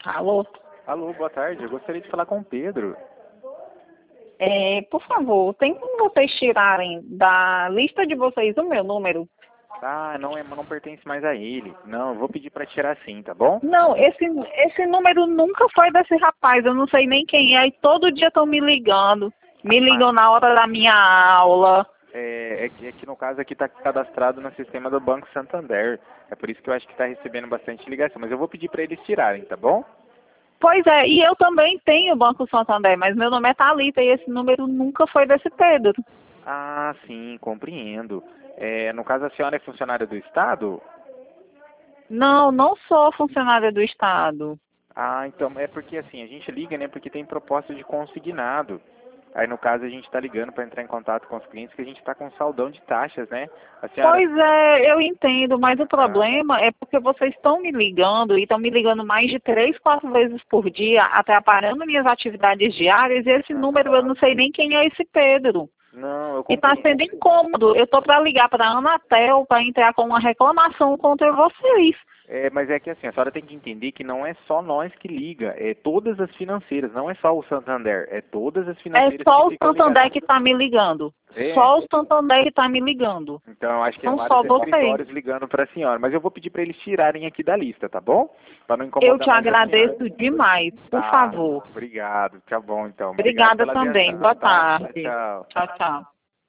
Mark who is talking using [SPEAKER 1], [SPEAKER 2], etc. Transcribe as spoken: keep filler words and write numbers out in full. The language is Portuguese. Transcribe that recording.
[SPEAKER 1] Alô?
[SPEAKER 2] Alô, boa tarde. Eu gostaria de falar com o Pedro.
[SPEAKER 1] É, por favor, tem como vocês tirarem da lista de vocês o meu número?
[SPEAKER 2] Ah, não, é, não pertence mais a ele. Não, eu vou pedir para tirar sim, tá bom?
[SPEAKER 1] Não, esse, esse número nunca foi desse rapaz, eu não sei nem quem é, e todo dia estão me ligando. Me ligam na hora da minha aula.
[SPEAKER 2] É, é, que, é que no caso aqui está cadastrado no sistema do Banco Santander. É por isso que eu acho que está recebendo bastante ligação. Mas eu vou pedir para eles tirarem, tá bom?
[SPEAKER 1] Pois é, e eu também tenho o Banco Santander, mas meu nome é Thalita e esse número nunca foi desse Pedro.
[SPEAKER 2] Ah, sim, compreendo. É, no caso, a senhora é funcionária do Estado?
[SPEAKER 1] Não, não sou funcionária do Estado.
[SPEAKER 2] Ah, então, é porque assim, a gente liga, né, porque tem proposta de consignado. Aí, no caso, a gente está ligando para entrar em contato com os clientes que a gente está com saldão de taxas, né? A senhora...
[SPEAKER 1] Pois é, eu entendo, mas o
[SPEAKER 2] Ah,
[SPEAKER 1] problema é porque vocês estão me ligando e estão me ligando mais de três, quatro vezes por dia, atrapalhando minhas atividades diárias, e esse número eu não sei nem quem é esse Pedro.
[SPEAKER 2] não, eu
[SPEAKER 1] E está
[SPEAKER 2] compreendo.
[SPEAKER 1] sendo incômodo. Eu estou para ligar para a Anatel para entrar com uma reclamação contra vocês.
[SPEAKER 2] É, mas é que assim, a senhora tem que entender que não é só nós que liga, é todas as financeiras, não é só o Santander, é todas as
[SPEAKER 1] É
[SPEAKER 2] financeiras
[SPEAKER 1] só
[SPEAKER 2] que
[SPEAKER 1] o
[SPEAKER 2] ficam
[SPEAKER 1] Santander
[SPEAKER 2] ligadas.
[SPEAKER 1] que está me ligando.
[SPEAKER 2] É,
[SPEAKER 1] Só o Santander que está me ligando.
[SPEAKER 2] então eu acho que é
[SPEAKER 1] São
[SPEAKER 2] vários
[SPEAKER 1] só vocês.
[SPEAKER 2] escritórios ligando para a senhora, mas eu vou pedir para eles tirarem aqui da lista, tá bom? Para não
[SPEAKER 1] Eu
[SPEAKER 2] incomodar
[SPEAKER 1] te
[SPEAKER 2] mais a senhora.
[SPEAKER 1] agradeço demais, por
[SPEAKER 2] Tá,
[SPEAKER 1] favor.
[SPEAKER 2] obrigado, tá bom então. Obrigado
[SPEAKER 1] Obrigada
[SPEAKER 2] pela
[SPEAKER 1] também.
[SPEAKER 2] atenção,
[SPEAKER 1] Boa
[SPEAKER 2] tá? Tchau,
[SPEAKER 1] tarde.
[SPEAKER 2] tchau.
[SPEAKER 1] Tchau, tchau.